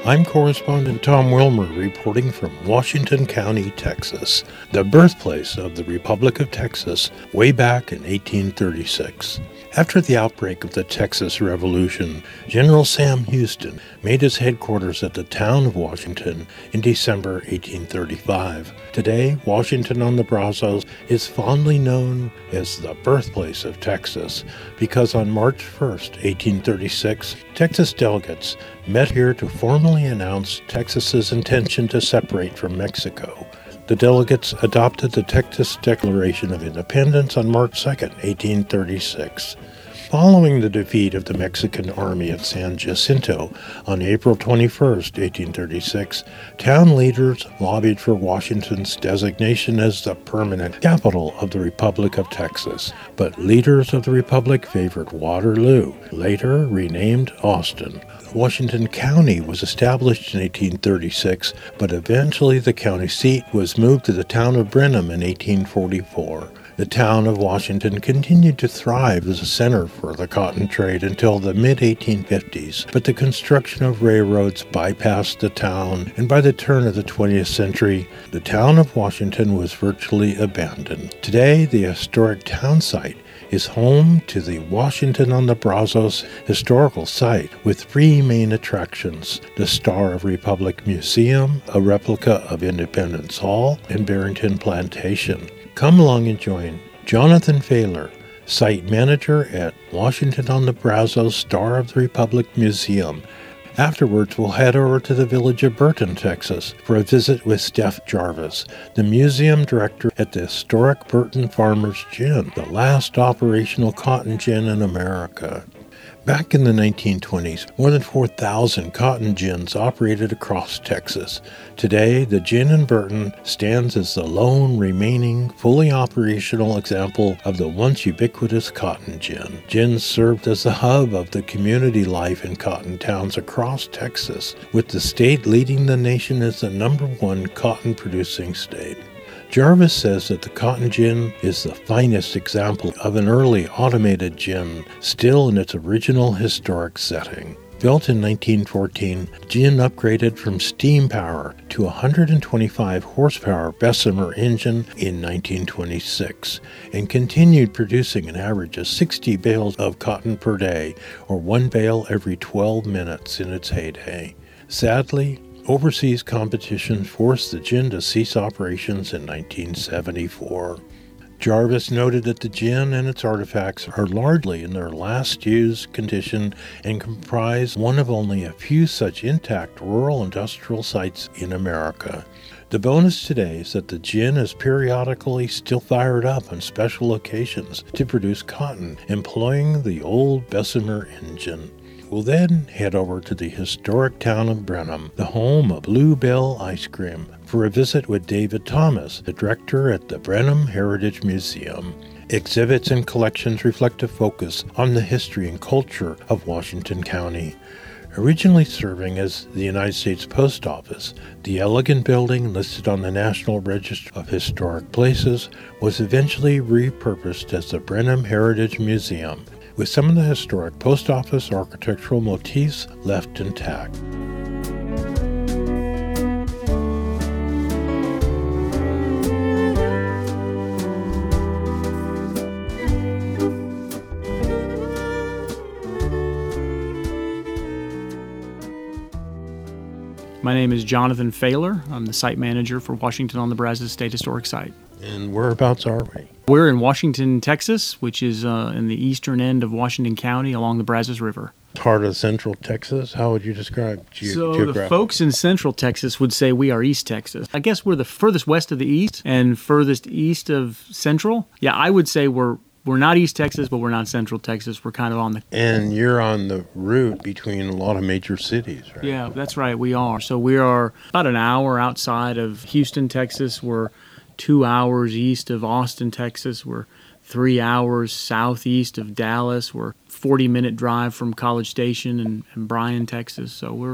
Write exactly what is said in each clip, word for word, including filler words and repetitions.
I'm correspondent Tom Wilmer reporting from Washington County, Texas, the birthplace of the Republic of Texas way back in eighteen thirty-six. After the outbreak of the Texas Revolution, General Sam Houston made his headquarters at the town of Washington in December eighteen thirty-five. Today, Washington on the Brazos is fondly known as the birthplace of Texas because on March first, eighteen thirty-six, Texas delegates met here to formally announce Texas's intention to separate from Mexico. The delegates adopted the Texas Declaration of Independence on March second, eighteen thirty-six. Following the defeat of the Mexican army at San Jacinto on April twenty-first, eighteen thirty-six, town leaders lobbied for Washington's designation as the permanent capital of the Republic of Texas. But leaders of the Republic favored Waterloo, later renamed Austin. Washington County was established in eighteen thirty-six, but eventually the county seat was moved to the town of Brenham in eighteen forty-four. The town of Washington continued to thrive as a center for the cotton trade until the mid eighteen fifties, but the construction of railroads bypassed the town, and by the turn of the twentieth century, the town of Washington was virtually abandoned. Today, the historic town site is home to the Washington on the Brazos Historical Site with three main attractions: the Star of Republic Museum, a replica of Independence Hall, and Barrington Plantation. Come along and join Jonathan Failer, site manager at Washington on the Brazos Star of the Republic Museum. Afterwards, we'll head over to the village of Burton, Texas, for a visit with Steph Jarvis, the museum director at the historic Burton Farmers Gin, the last operational cotton gin in America. Back in the nineteen twenties, more than four thousand cotton gins operated across Texas. Today, the gin in Burton stands as the lone remaining fully operational example of the once ubiquitous cotton gin. Gin served as the hub of the community life in cotton towns across Texas, with the state leading the nation as the number one cotton-producing state. Jarvis says that the cotton gin is the finest example of an early automated gin, still in its original historic setting. Built in nineteen fourteen, gin upgraded from steam power to a one hundred twenty-five horsepower Bessemer engine in nineteen twenty-six, and continued producing an average of sixty bales of cotton per day, or one bale every twelve minutes in its heyday. Sadly, overseas competition forced the gin to cease operations in nineteen seventy-four. Jarvis noted that the gin and its artifacts are largely in their last used condition and comprise one of only a few such intact rural industrial sites in America. The bonus today is that the gin is periodically still fired up on special occasions to produce cotton, employing the old Bessemer engine. We'll then head over to the historic town of Brenham, the home of Bluebell Ice Cream, for a visit with David Thomas, the director at the Brenham Heritage Museum. Exhibits and collections reflect a focus on the history and culture of Washington County. Originally serving as the United States Post Office, the elegant building listed on the National Register of Historic Places was eventually repurposed as the Brenham Heritage Museum, with some of the historic post office architectural motifs left intact. My name is Jonathan Failer. I'm the site manager for Washington on the Brazos State Historic Site. And whereabouts are we? We're in Washington, Texas, which is uh, in the eastern end of Washington County along the Brazos River. Heart of Central Texas? How would you describe ge- so geographic? The folks in Central Texas would say we are East Texas. I guess we're the furthest west of the East and furthest east of Central. Yeah, I would say we're We're not East Texas, but we're not Central Texas. We're kind of on the... And you're on the route between a lot of major cities, right? Yeah, that's right. We are. So we are about an hour outside of Houston, Texas. We're two hours east of Austin, Texas. We're three hours southeast of Dallas. We're forty-minute drive from College Station and, and Bryan, Texas. So we're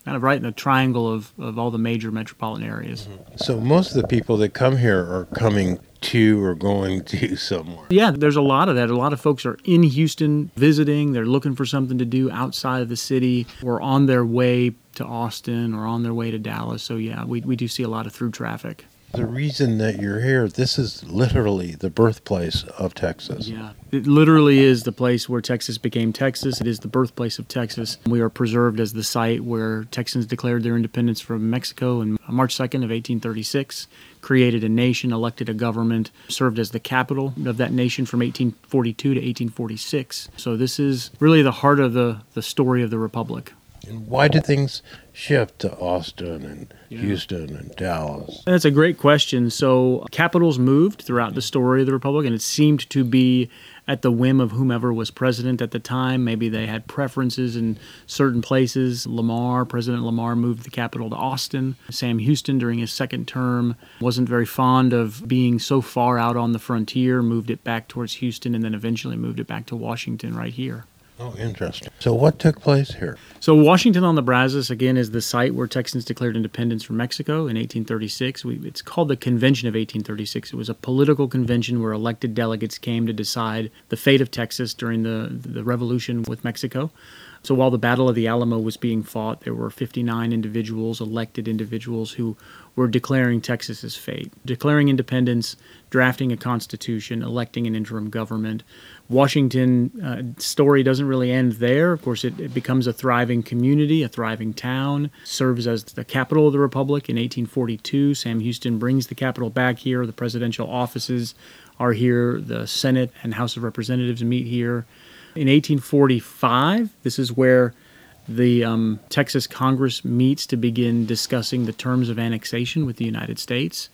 kind of right in the triangle of, of all the major metropolitan areas. So most of the people that come here are coming to or going to somewhere. Yeah, there's a lot of that. A lot of folks are in Houston visiting. They're looking for something to do outside of the city or on their way to Austin or on their way to Dallas. So yeah, we, we do see a lot of through traffic. The reason that you're here, this is literally the birthplace of Texas. Yeah, it literally is the place where Texas became Texas. It is the birthplace of Texas. We are preserved as the site where Texans declared their independence from Mexico on March second of eighteen thirty-six, created a nation, elected a government, served as the capital of that nation from eighteen forty-two to eighteen forty-six. So this is really the heart of the, the story of the Republic. And why did things shift to Austin and Yeah. Houston and Dallas? That's a great question. So capitals moved throughout the story of the Republic, and it seemed to be at the whim of whomever was president at the time. Maybe they had preferences in certain places. Lamar, President Lamar, moved the capital to Austin. Sam Houston, during his second term, wasn't very fond of being so far out on the frontier, moved it back towards Houston, and then eventually moved it back to Washington right here. Oh, interesting. So what took place here? So Washington on the Brazos, again, is the site where Texans declared independence from Mexico in eighteen thirty-six. We, it's called the Convention of eighteen thirty-six. It was a political convention where elected delegates came to decide the fate of Texas during the, the revolution with Mexico. So while the Battle of the Alamo was being fought, there were fifty-nine individuals, elected individuals, who were declaring Texas's fate, declaring independence, drafting a constitution, electing an interim government. Washington uh, story doesn't really end there. Of course, it, it becomes a thriving community, a thriving town, serves as the capital of the Republic. In eighteen forty-two, Sam Houston brings the capital back here. The presidential offices are here. The Senate and House of Representatives meet here. In eighteen forty-five, this is where the um, Texas Congress meets to begin discussing the terms of annexation with the United States.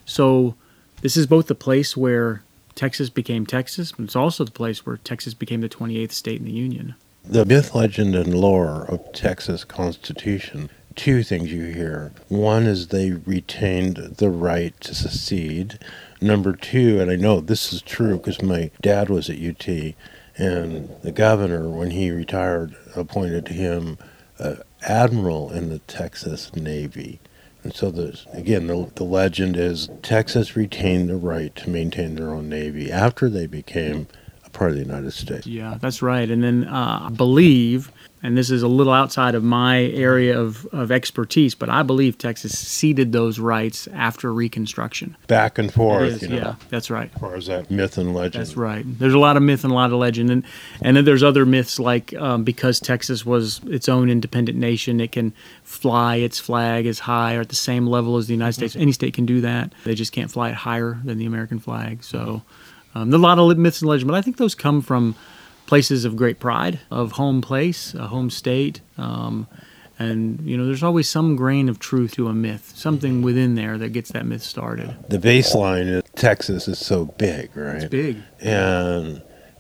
So this is both the place where Texas became Texas, but it's also the place where Texas became the twenty-eighth state in the Union. The myth, legend, and lore of Texas Constitution, two things you hear. One is they retained the right to secede. Number two, and I know this is true because my dad was at U T, and the governor, when he retired, appointed him uh, admiral in the Texas Navy. And so, there's, again, the, the legend is Texas retained the right to maintain their own Navy after they became a part of the United States. Yeah, that's right. And then uh, I believe, and this is a little outside of my area of, of expertise, but I believe Texas ceded those rights after Reconstruction. Back and forth, It is, you know, yeah, that's right. as far as that myth and legend. That's right. There's a lot of myth and a lot of legend. And, and then there's other myths like um, because Texas was its own independent nation, it can fly its flag as high or at the same level as the United States. Any state can do that. They just can't fly it higher than the American flag. So um, there's a lot of myths and legends, but I think those come from places of great pride, of home place, a home state. Um, and, you know, there's always some grain of truth to a myth, something within there that gets that myth started. The baseline is Texas is so big, right? It's big. And,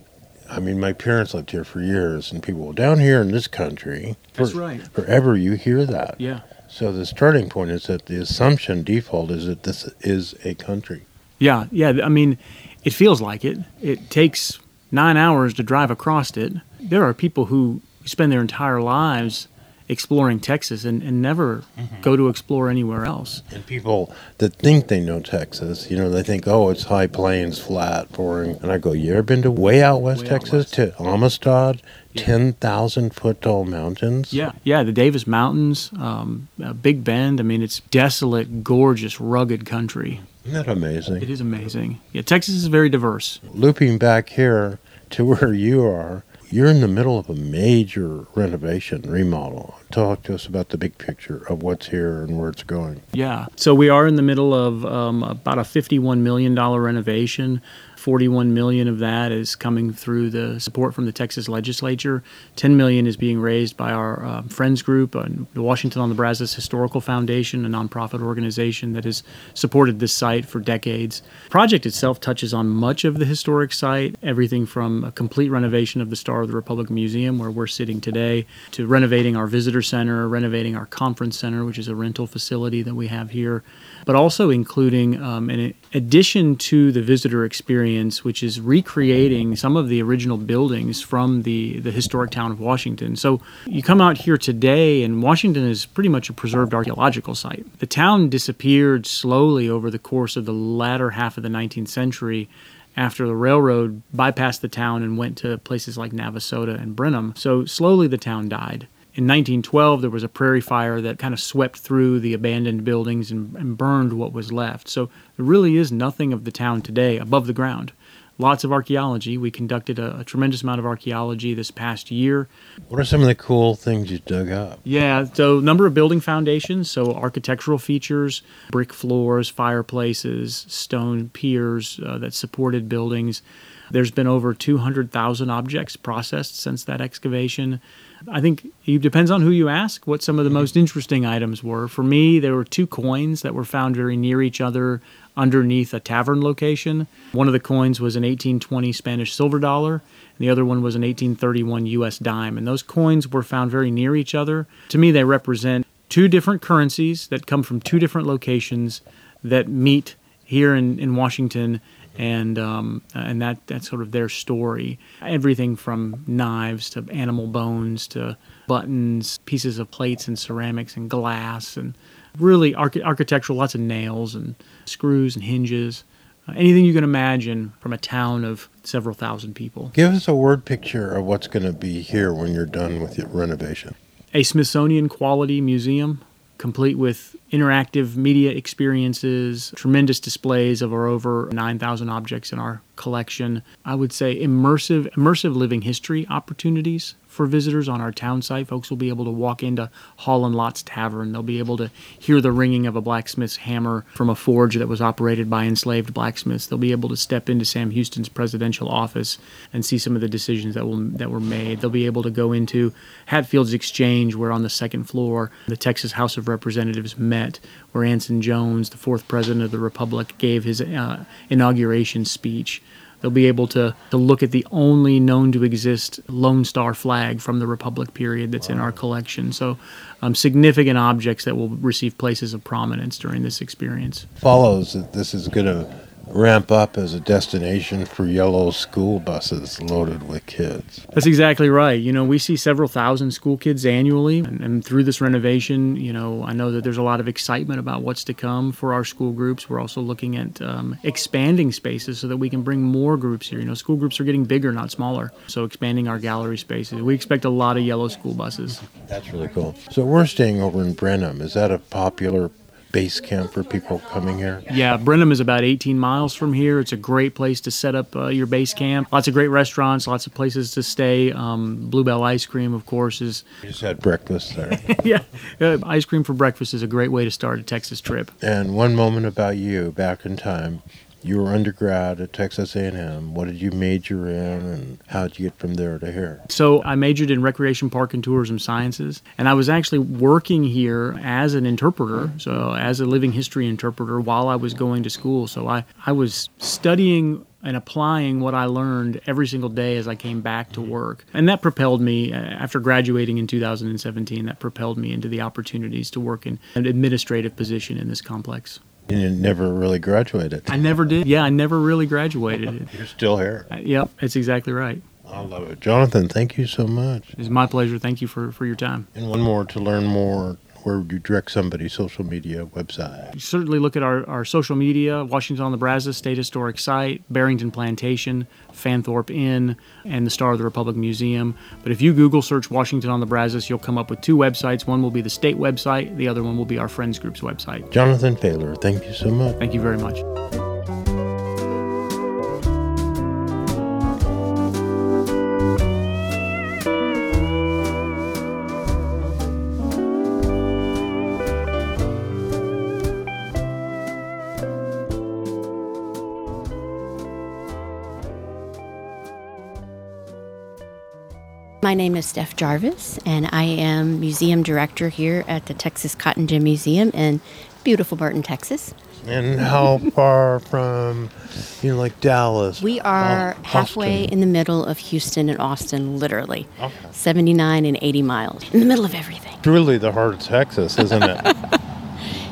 I mean, my parents lived here for years, and people, down here in this country, That's for, right. forever you hear that. Yeah. So the starting point is that the assumption default is that this is a country. Yeah, yeah. I mean, it feels like it. It takes nine hours to drive across it. There are people who spend their entire lives exploring Texas and, and never mm-hmm. go to explore anywhere else. And people that think they know Texas, you know, they think, oh, it's high plains, flat, boring. And I go, you ever been to way out west Way out Texas, west. to Amistad, Yeah. ten thousand foot tall mountains? Yeah, yeah, the Davis Mountains, um, uh, Big Bend. I mean, it's desolate, gorgeous, rugged country. Isn't that amazing? It is amazing. Yeah, Texas is very diverse. Looping back here to where you are, you're in the middle of a major renovation, remodel. Talk to us about the big picture of what's here and where it's going. Yeah. So we are in the middle of um, about a fifty-one million dollars renovation. forty-one million dollars of that is coming through the support from the Texas legislature. ten million dollars is being raised by our uh, Friends Group, uh, the Washington on the Brazos Historical Foundation, a nonprofit organization that has supported this site for decades. The project itself touches on much of the historic site, everything from a complete renovation of the Star of the Republic Museum, where we're sitting today, to renovating our visitor center, renovating our conference center, which is a rental facility that we have here, but also including um, an, addition to the visitor experience, which is recreating some of the original buildings from the, the historic town of Washington. So you come out here today, and Washington is pretty much a preserved archaeological site. The town disappeared slowly over the course of the latter half of the nineteenth century after the railroad bypassed the town and went to places like Navasota and Brenham. So slowly the town died. In nineteen twelve, there was a prairie fire that kind of swept through the abandoned buildings and, and burned what was left. So there really is nothing of the town today above the ground. Lots of archaeology. We conducted a, a tremendous amount of archaeology this past year. What are some of the cool things you dug up? Yeah, so number of building foundations, so architectural features, brick floors, fireplaces, stone piers uh, that supported buildings. There's been over two hundred thousand objects processed since that excavation. I think it depends on who you ask what some of the most interesting items were. For me, there were two coins that were found very near each other underneath a tavern location. One of the coins was an eighteen twenty Spanish silver dollar, and the other one was an eighteen thirty-one U S dime. And those coins were found very near each other. To me, they represent two different currencies that come from two different locations that meet here in, in Washington. And um, and that that's sort of their story. Everything from knives to animal bones to buttons, pieces of plates and ceramics and glass, and really arch- architectural, lots of nails and screws and hinges. Uh, anything you can imagine from a town of several thousand people. Give us a word picture of what's going to be here when you're done with your renovation. A Smithsonian quality museum, complete with interactive media experiences, tremendous displays of our over nine thousand objects in our collection. I would say immersive immersive living history opportunities for visitors on our town site. Folks will be able to walk into Hall and Lots Tavern. They'll be able to hear the ringing of a blacksmith's hammer from a forge that was operated by enslaved blacksmiths. They'll be able to step into Sam Houston's presidential office and see some of the decisions that will that were made. They'll be able to go into Hatfield's Exchange, where on the second floor the Texas House of Representatives met, where Anson Jones, the fourth president of the Republic, gave his uh, inauguration speech. They'll be able to, to look at the only known to exist Lone Star flag from the Republic period that's wow. in our collection. So um, significant objects that will receive places of prominence during this experience. Follows that this is going to ramp up as a destination for yellow school buses loaded with kids. That's exactly right. You know, we see several thousand school kids annually, and, and through this renovation, you know, I know that there's a lot of excitement about what's to come for our school groups. We're also looking at um, expanding spaces so that we can bring more groups here. You know, school groups are getting bigger, not smaller, so expanding our gallery spaces. We expect a lot of yellow school buses. That's really cool. So we're staying over in Brenham. Is that a popular base camp for people coming here? Yeah, Brenham is about eighteen miles from here. It's a great place to set up uh, your base camp. Lots of great restaurants, lots of places to stay. Um, Bluebell Ice Cream, of course, is... You just had breakfast there. yeah, uh, ice cream for breakfast is a great way to start a Texas trip. And one moment about you, back in time. You were undergrad at Texas A and M. What did you major in, and how did you get from there to here? So I majored in Recreation, Park, and Tourism Sciences, and I was actually working here as an interpreter, so as a living history interpreter while I was going to school. So I, I was studying and applying what I learned every single day as I came back to work. And that propelled me, after graduating in two thousand seventeen, that propelled me into the opportunities to work in an administrative position in this complex. And you never really graduated. I never did. Yeah, I never really graduated. You're still here. Uh, yep, that's exactly right. I love it. Jonathan, thank you so much. It's my pleasure. Thank you for, for your time. And one more, to learn more, where would you direct somebody? Social media, website? You certainly look at our, our social media, Washington on the Brazos State Historic Site, Barrington Plantation, Fanthorpe Inn, and the Star of the Republic Museum. But if you Google search Washington on the Brazos, you'll come up with two websites. One will be the state website. The other one will be our Friends Group's website. Jonathan Pahler, thank you so much. Thank you very much. My name is Steph Jarvis, and I am museum director here at the Texas Cotton Gin Museum in beautiful Burton, Texas. And how far from, you know, like Dallas? We are Austin. halfway in the middle of Houston and Austin, literally. Okay. seventy-nine and eighty miles, in the middle of everything. Truly the heart of Texas, isn't it?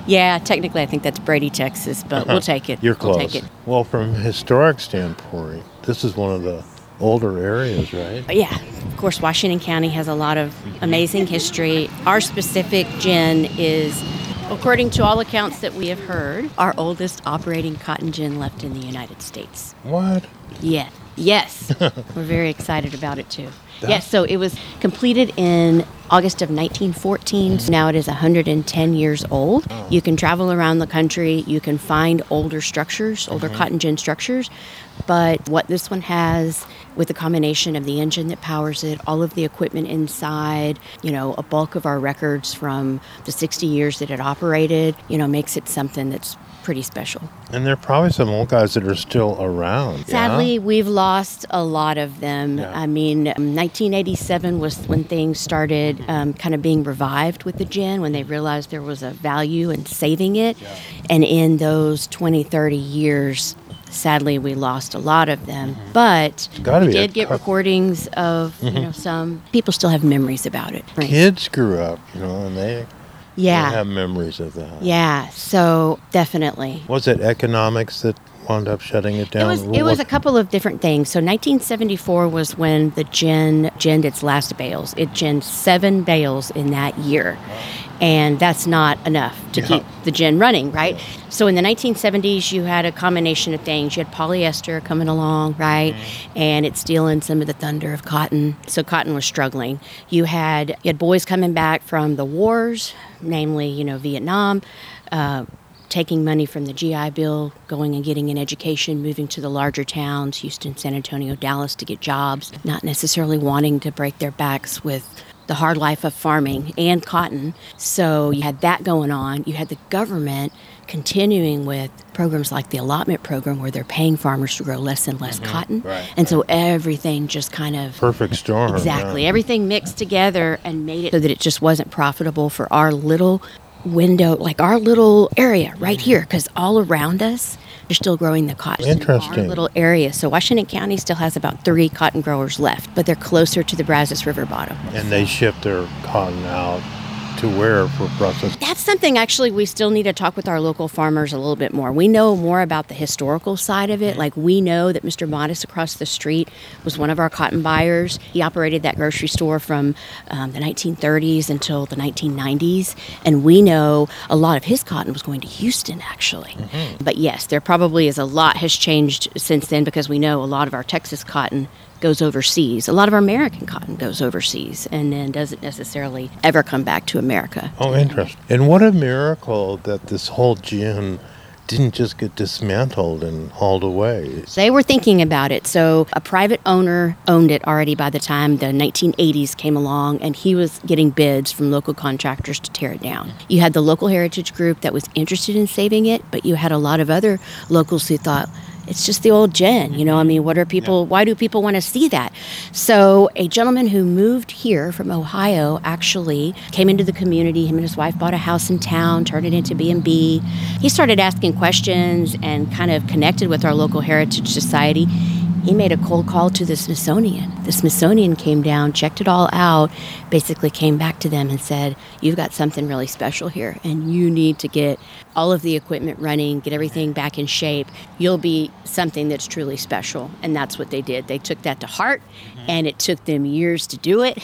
Yeah, technically I think that's Brady, Texas, but we'll take it. You're close. We'll take it. Well, from a historic standpoint, this is one of the older areas, right? Yeah, of course, Washington County has a lot of amazing history. Our specific gin is, according to all accounts that we have heard, our oldest operating cotton gin left in the United States. What? Yeah. Yes. We're very excited about it, too. Yes, so it was completed in August of nineteen fourteen. So now it is one hundred ten years old. Oh. You can travel around the country. You can find older structures, older mm-hmm. cotton gin structures. But what this one has, with the combination of the engine that powers it, all of the equipment inside, you know, a bulk of our records from the sixty years that it operated, you know, makes it something that's pretty special. And there are probably some old guys that are still around. Sadly, yeah? we've lost a lot of them. Yeah. I mean, nineteen eighty-seven was when things started um, kind of being revived with the gin, when they realized there was a value in saving it. Yeah. And in those twenty, thirty years, sadly, we lost a lot of them. Mm-hmm. But we did get recordings of, mm-hmm. you know, some people still have memories about it. Right? Kids grew up, you know, and they... Yeah. I have memories of that. Yeah, so definitely. Was it economics that wound up shutting it down? It was, it was a couple of different things. So nineteen seventy-four was when the gin ginned its last bales. It ginned seven bales in that year. And that's not enough to yeah. keep the gin running, right? Yeah. So in the nineteen seventies, you had a combination of things. You had polyester coming along, right? Mm-hmm. And it's stealing some of the thunder of cotton. So cotton was struggling. You had you had boys coming back from the wars, namely, you know, Vietnam, uh, taking money from the G I Bill, going and getting an education, moving to the larger towns, Houston, San Antonio, Dallas, to get jobs, not necessarily wanting to break their backs with the hard life of farming and cotton. So you had that going on. You had the government continuing with programs like the allotment program, where they're paying farmers to grow less and less mm-hmm. cotton. Right, and right. so everything just kind of... Perfect storm. Exactly. Yeah. Everything mixed together and made it so that it just wasn't profitable for our little window, like our little area right here, because all around us, they're still growing the cotton. Interesting. In our little area. So Washington County still has about three cotton growers left, but they're closer to the Brazos River bottom. And they ship their cotton out to where for processing? That's something actually we still need to talk with our local farmers a little bit more. We know more about the historical side of it. Like, we know that Mister Modest across the street was one of our cotton buyers. He operated that grocery store from um, the nineteen thirties until the nineteen nineties. And we know a lot of his cotton was going to Houston, actually. Mm-hmm. But yes, there probably is a lot has changed since then, because we know a lot of our Texas cotton goes overseas. A lot of our American cotton goes overseas and then doesn't necessarily ever come back to America. Oh, interesting. And what a miracle that this whole gin didn't just get dismantled and hauled away. They were thinking about it. So a private owner owned it already by the time the nineteen eighties came along, and he was getting bids from local contractors to tear it down. You had the local heritage group that was interested in saving it, but you had a lot of other locals who thought, it's just the old gin, you know, I mean, what are people, yeah. why do people want to see that? So a gentleman who moved here from Ohio actually came into the community. Him and his wife bought a house in town, turned it into B and B. He started asking questions and kind of connected with our local Heritage Society. He made a cold call to the Smithsonian. The Smithsonian came down, checked it all out, basically came back to them and said, you've got something really special here, and you need to get all of the equipment running, get everything back in shape. You'll be something that's truly special. And that's what they did. They took that to heart, mm-hmm. and it took them years to do it.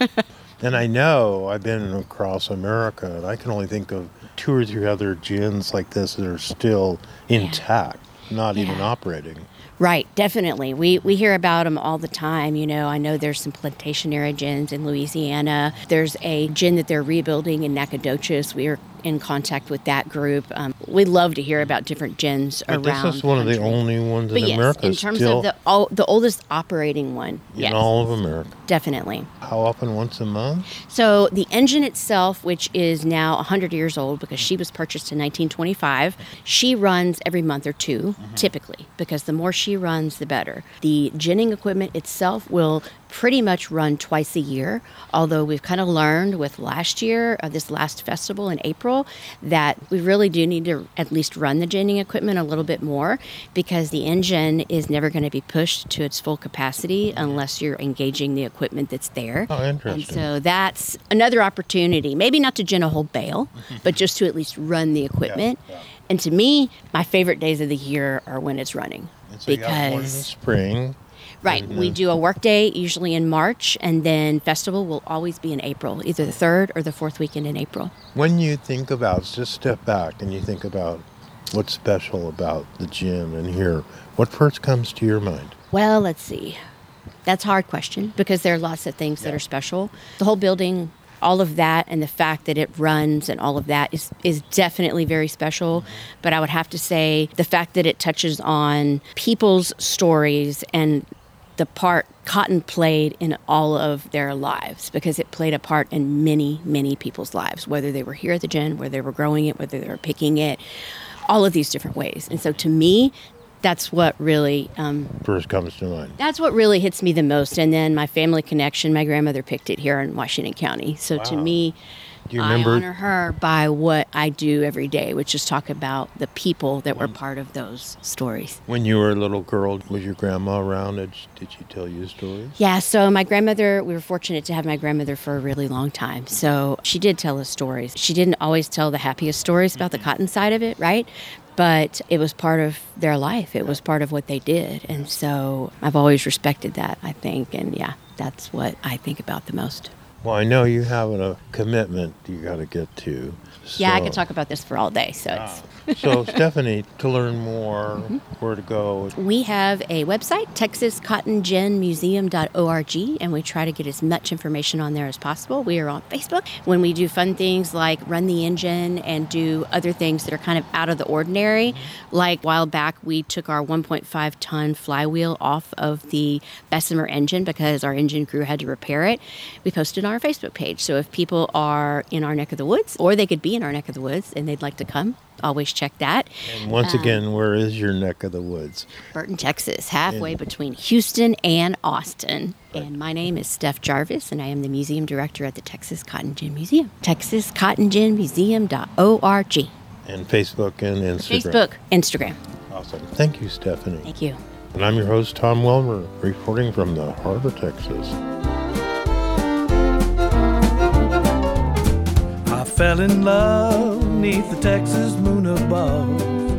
And I know I've been across America, and I can only think of two or three other gins like this that are still intact, yeah. not yeah. even operating. Right, definitely. We we hear about them all the time. You know, I know there's some plantation era gins in Louisiana. There's a gin that they're rebuilding in Nacogdoches. We are in contact with that group. Um, we love to hear about different gins but around. This is one country. of the only ones but in yes, America. in terms still of the all, the oldest operating one. In yes. all of America. Definitely. How often? Once a month? So the engine itself, which is now one hundred years old because she was purchased in nineteen twenty-five, she runs every month or two, mm-hmm. typically, because the more she runs, the better. The ginning equipment itself will pretty much run twice a year, although we've kind of learned with last year, uh, this last festival in April, that we really do need to at least run the ginning equipment a little bit more, because the engine is never going to be pushed to its full capacity unless you're engaging the equipment that's there. Oh, interesting. And so that's another opportunity, maybe not to gin a whole bale, but just to at least run the equipment. Yeah, yeah. And to me, my favorite days of the year are when it's running. And so you got one in the because spring. Right. And, We uh, do a work day usually in March, and then festival will always be in April, either the third or the fourth weekend in April. When you think about, just step back and you think about what's special about the gym and here, what first comes to your mind? Well, let's see. That's a hard question because there are lots of things that Yeah. are special. The whole building, all of that, and the fact that it runs and all of that is, is definitely very special. But I would have to say the fact that it touches on people's stories and the part cotton played in all of their lives, because it played a part in many, many people's lives, whether they were here at the gym, whether they were growing it, whether they were picking it, all of these different ways. And so to me, that's what really um, First comes to mind. that's what really hits me the most. And then my family connection, my grandmother picked it here in Washington County. So to Wow. me, Do you I remember? honor her by what I do every day, which is talk about the people that were part of those stories. When you were a little girl, was your grandma around? Did she, did she tell you stories? Yeah, so my grandmother, we were fortunate to have my grandmother for a really long time. So she did tell us stories. She didn't always tell the happiest stories about the cotton side of it, right? But it was part of their life. It was part of what they did. And so I've always respected that, I think. And yeah, that's what I think about the most. Well, I know you have a commitment you got to get to. Yeah, I so- could talk about this for all day. So it's. So, Stephanie, to learn more, where to go? We have a website, texas cotton gin museum dot org, and we try to get as much information on there as possible. We are on Facebook. When we do fun things like run the engine and do other things that are kind of out of the ordinary, like a while back we took our one point five ton flywheel off of the Bessemer engine because our engine crew had to repair it. We posted on our Facebook page. So if people are in our neck of the woods, or they could be in our neck of the woods and they'd like to come, always check that. And once Um, again, where is your neck of the woods? Burton, Texas, halfway In- between Houston and Austin. And my name is Steph Jarvis, and I am the museum director at the Texas Cotton Gin Museum. texas cotton gin museum dot org. And Facebook and Instagram. Facebook, Instagram. Awesome. Thank you, Stephanie. Thank you. And I'm your host, Tom Wilmer, reporting from the Harbor, Texas. I fell in love neath the Texas moon above,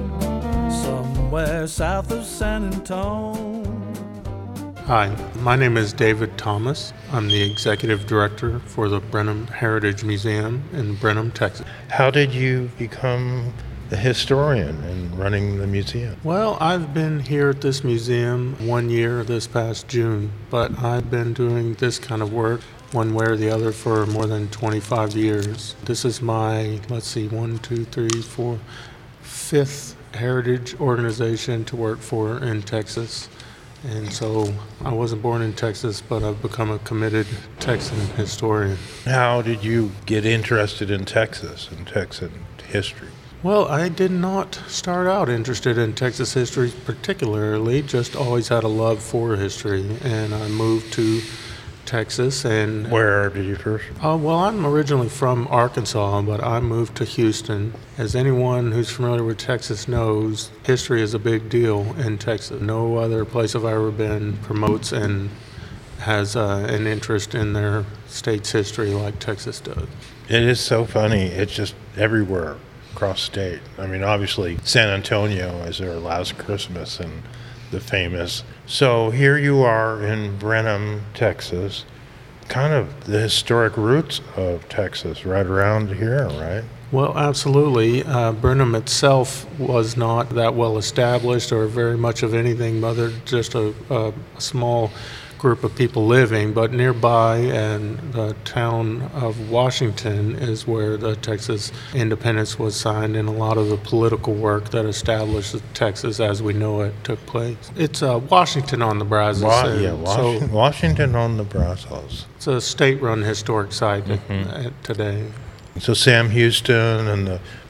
somewhere south of San Antonio. Hi, my name is David Thomas. I'm the executive director for the Brenham Heritage Museum in Brenham, Texas. How did you become a historian and running the museum? Well, I've been here at this museum one year this past June, but I've been doing this kind of work one way or the other for more than twenty-five years. This is my, let's see, one, two, three, four, fifth heritage organization to work for in Texas. And so I wasn't born in Texas, but I've become a committed Texan historian. How did you get interested in Texas and Texan history? Well, I did not start out interested in Texas history particularly, just always had a love for history. And I moved to Texas and... Where did you first? Uh, well, I'm originally from Arkansas, but I moved to Houston. As anyone who's familiar with Texas knows, history is a big deal in Texas. No other place I've ever been promotes and has uh, an interest in their state's history like Texas does. It is so funny. It's just everywhere across state. I mean, obviously, San Antonio is their last Christmas and the famous. So here you are in Brenham, Texas, kind of the historic roots of Texas right around here, right? Well, absolutely. Uh, Brenham itself was not that well established or very much of anything other than just a, a small group of people living, but nearby and the town of Washington is where the Texas independence was signed, and a lot of the political work that established Texas as we know it took place. It's uh, Washington on the Brazos. Wa- and yeah, Wash- so Washington on the Brazos. it's a state-run historic site Mhm. uh, today. So Sam Houston and the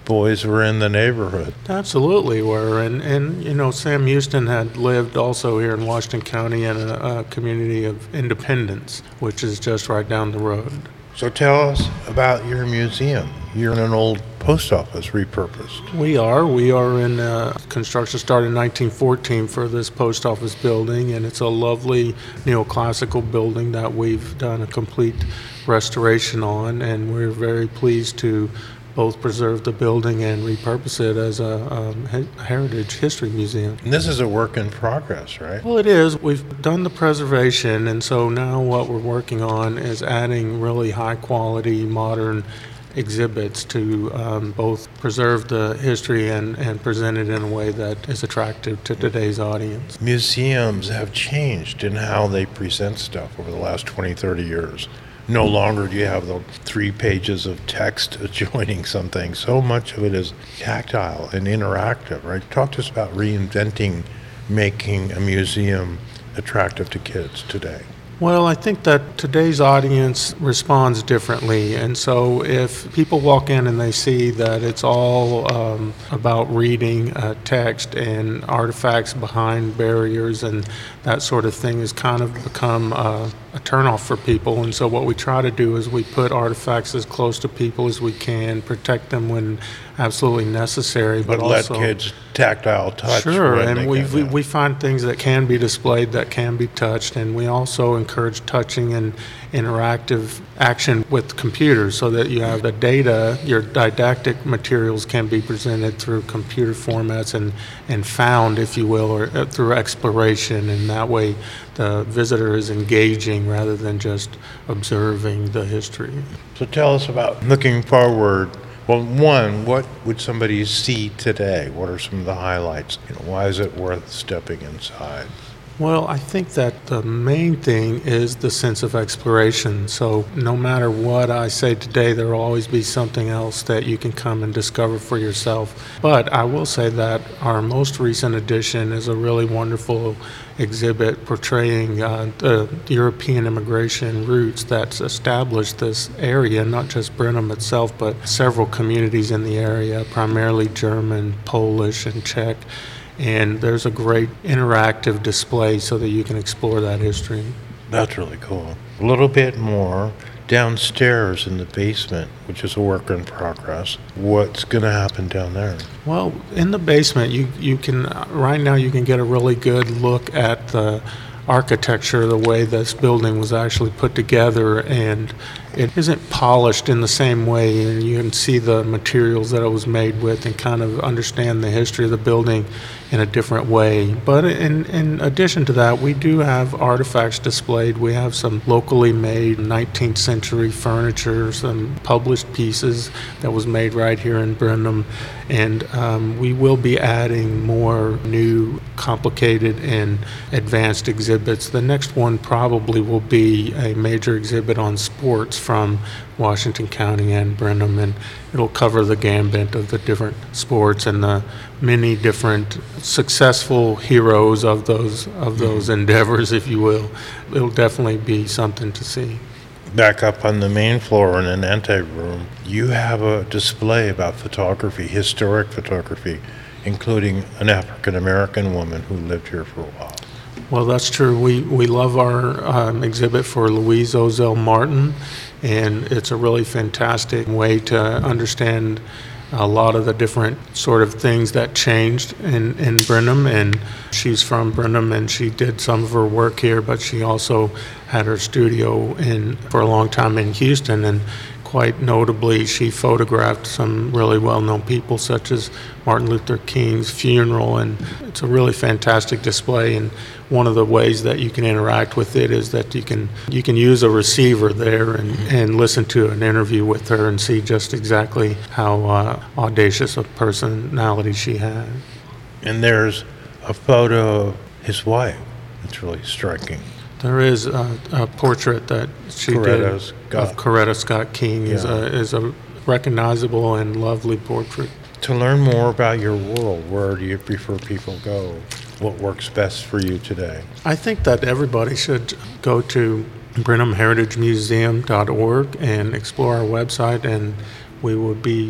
boys were in the neighborhood. Absolutely were. And, and you know, Sam Houston had lived also here in Washington County in a, a community of Independence, which is just right down the road. So tell us about your museum. You're in an old post office repurposed. We are. We are in uh, construction started in nineteen fourteen for this post office building, and it's a lovely neoclassical building that we've done a complete restoration on, and we're very pleased to both preserve the building and repurpose it as a um, he- heritage history museum. And this is a work in progress, right? Well, it is. We've done the preservation, and so now what we're working on is adding really high-quality, modern exhibits to um, both preserve the history and, and present it in a way that is attractive to today's audience. Museums have changed in how they present stuff over the last twenty, thirty years. No longer do you have the three pages of text adjoining something. So much of it is tactile and interactive, right? Talk to us about reinventing making a museum attractive to kids today. Well, I think that today's audience responds differently, and so if people walk in and they see that it's all um, about reading uh, text and artifacts behind barriers and that sort of thing has kind of become uh, a turnoff for people, and so what we try to do is we put artifacts as close to people as we can, protect them when absolutely necessary, but, But also let kids tactile touch. Sure, when and they we can, we, yeah. we find things that can be displayed, that can be touched, and we also encourage touching and interactive action with computers so that you have the data, your didactic materials can be presented through computer formats and, and found, if you will, or uh, through exploration, and that way the visitor is engaging rather than just observing the history. So tell us about looking forward. Well, one, what would somebody see today? What are some of the highlights? You know, why is it worth stepping inside? Well, I think that the main thing is the sense of exploration. So no matter what I say today, there will always be something else that you can come and discover for yourself. But I will say that our most recent edition is a really wonderful exhibit portraying uh, the European immigration routes that's established this area, not just Brenham itself, but several communities in the area, primarily German, Polish, and Czech. And there's a great interactive display so that you can explore that history. That's really cool. A little bit more downstairs in the basement, which is a work in progress. What's going to happen down there? Well, in the basement, you, you can, right now you can get a really good look at the architecture, the way this building was actually put together, and it isn't polished in the same way, and you can see the materials that it was made with and kind of understand the history of the building in a different way. But in, in addition to that, we do have artifacts displayed. We have some locally made nineteenth century furniture, some published pieces that was made right here in Brenham, and um, we will be adding more new, complicated, and advanced exhibits. The next one probably will be a major exhibit on sports from Washington County and Brenham, and it'll cover the gambit of the different sports and the many different successful heroes of those of those endeavors, if you will. It'll definitely be something to see. Back up on the main floor in an anteroom, you have a display about photography, historic photography, including an African-American woman who lived here for a while. Well, that's true. We we love our um, exhibit for Louise Ozell Martin, and it's a really fantastic way to understand a lot of the different sort of things that changed in, in Brenham. And she's from Brenham, and she did some of her work here, but she also had her studio in for a long time in Houston, and quite notably, she photographed some really well-known people, such as Martin Luther King's funeral, and it's a really fantastic display. And one of the ways that you can interact with it is that you can you can use a receiver there and, and listen to an interview with her and see just exactly how uh, audacious a personality she had. And there's a photo of his wife. It's really striking. There is a, a portrait that she Coretta did Scott. of Coretta Scott King. is Yeah. a is a recognizable and lovely portrait. To learn more about your world, where do you prefer people go? What works best for you today? I think that everybody should go to Brenham Heritage Museum dot org and explore our website, and we would be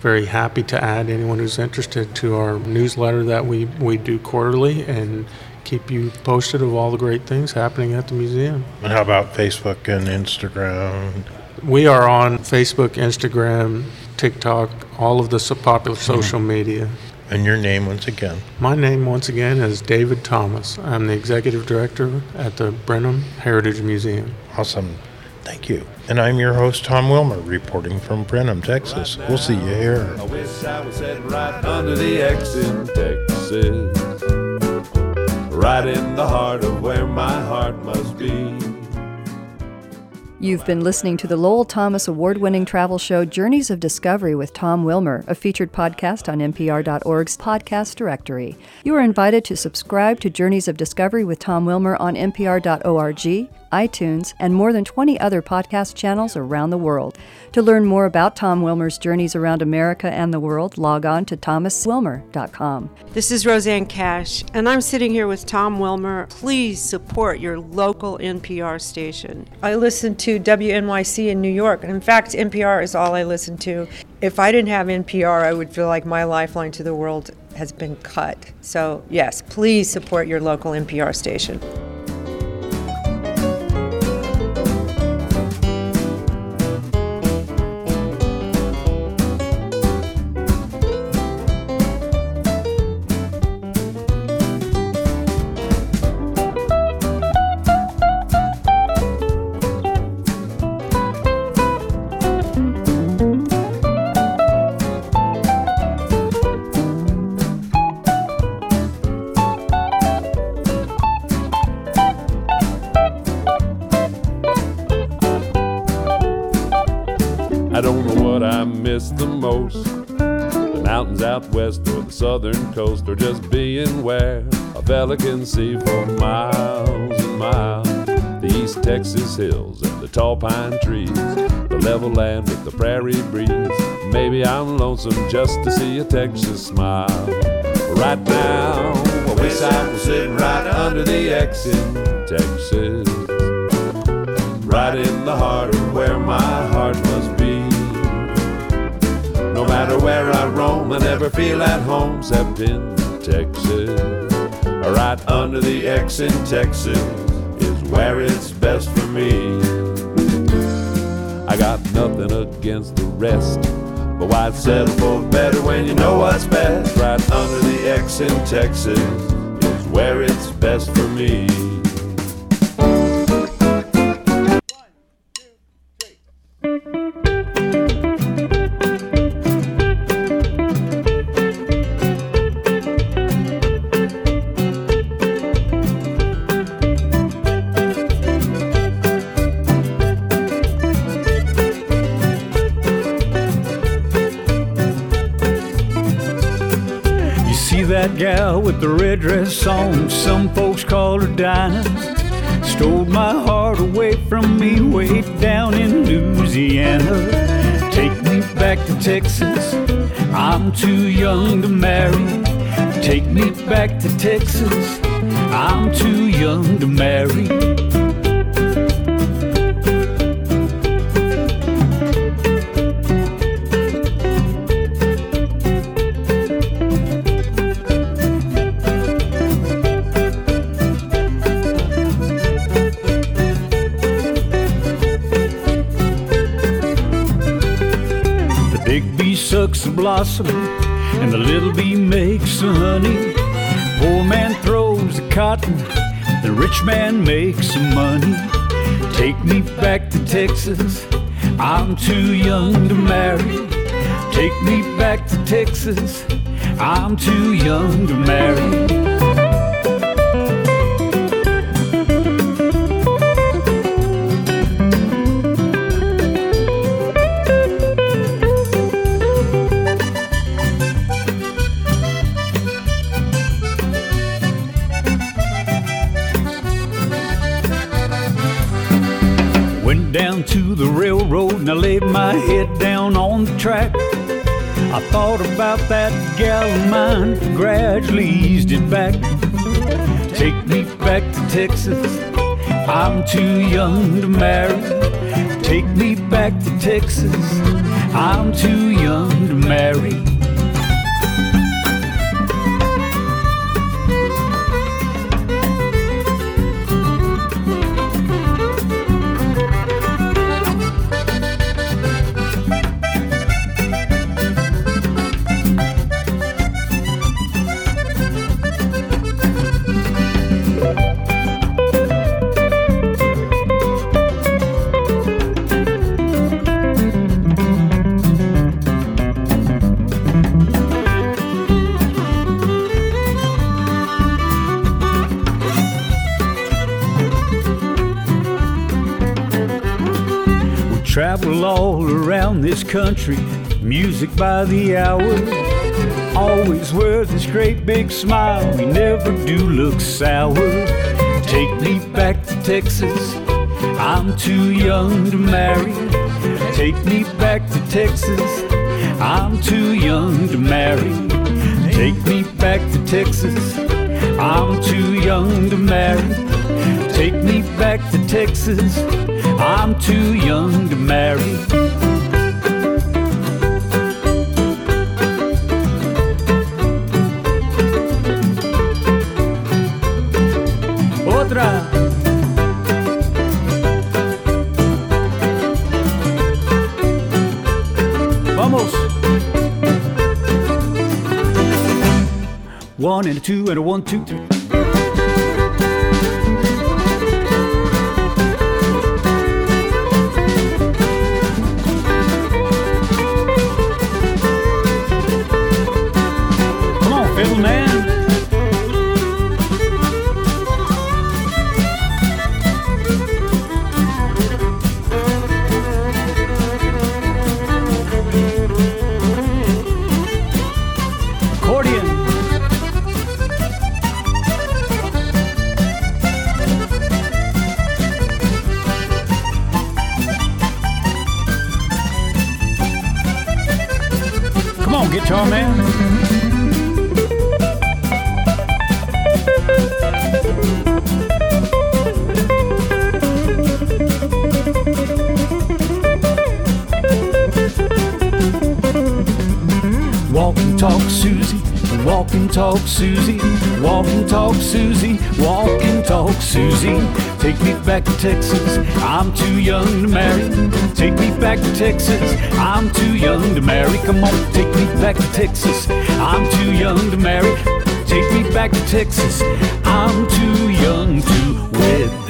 very happy to add anyone who's interested to our newsletter that we, we do quarterly and keep you posted of all the great things happening at the museum. And how about Facebook and Instagram? We are on Facebook, Instagram, TikTok, all of the so popular social mm-hmm. media. And your name once again? My name once again is David Thomas. I'm the executive director at the Brenham Heritage Museum. Awesome. Thank you. And I'm your host, Tom Wilmer, reporting from Brenham, Texas. We'll see you here. I wish I was sitting right under the X in Texas, right in the heart of where my heart must be. You've been listening to the Lowell Thomas award-winning travel show Journeys of Discovery with Tom Wilmer, a featured podcast on N P R dot org's podcast directory. You are invited to subscribe to Journeys of Discovery with Tom Wilmer on N P R dot org, iTunes, and more than twenty other podcast channels around the world. To learn more about Tom Wilmer's journeys around America and the world, log on to thomas wilmer dot com. This is Roseanne Cash, and I'm sitting here with Tom Wilmer. Please support your local N P R station. I listen to W N Y C in New York, and in fact, N P R is all I listen to. If I didn't have N P R, I would feel like my lifeline to the world has been cut. So yes, please support your local N P R station. The most, the mountains out west or the southern coast, or just being where a fella can see for miles and miles the East Texas hills and the tall pine trees, the level land with the prairie breeze. Maybe I'm lonesome just to see a Texas smile. Right now, I wish I was sitting right under the X in Texas, right in the heart of where my heart must be. No matter where I roam, I never feel at home except in Texas. Right under the X in Texas is where it's best for me. I got nothing against the rest, but why settle for better when you know what's best? Right under the X in Texas is where it's best for me. That gal with the red dress on, some folks call her Dinah, stole my heart away from me way down in Louisiana. Take me back to Texas, I'm too young to marry. Take me back to Texas, I'm too young to marry. Sucks the blossom and the little bee makes the honey. Poor man throws the cotton, the rich man makes the money. Take me back to Texas, I'm too young to marry. Take me back to Texas, I'm too young to marry. Down to the railroad and I laid my head down on the track. I thought about that gal of mine, gradually eased it back. Take me back to Texas, I'm too young to marry. Take me back back to Texas. I'm too young to marry. Travel all around this country, music by the hour. Always wear this great big smile, we never do look sour. Take me back to Texas, I'm too young to marry. Take me back to Texas, I'm too young to marry. Take me back to Texas, I'm too young to marry. Take me back to Texas, I'm too young to marry. Otra. Vamos. One and a two and a one, two, three. Guitar man. Walk and talk, Susie. Walk and talk, Susie. Walk and talk, Susie. Walk and talk, Susie. Take me back to Texas, I'm too young to marry. Take me back to Texas, I'm too young to marry. Come on, take me back to Texas, I'm too young to marry. Take me back to Texas, I'm too young to wed.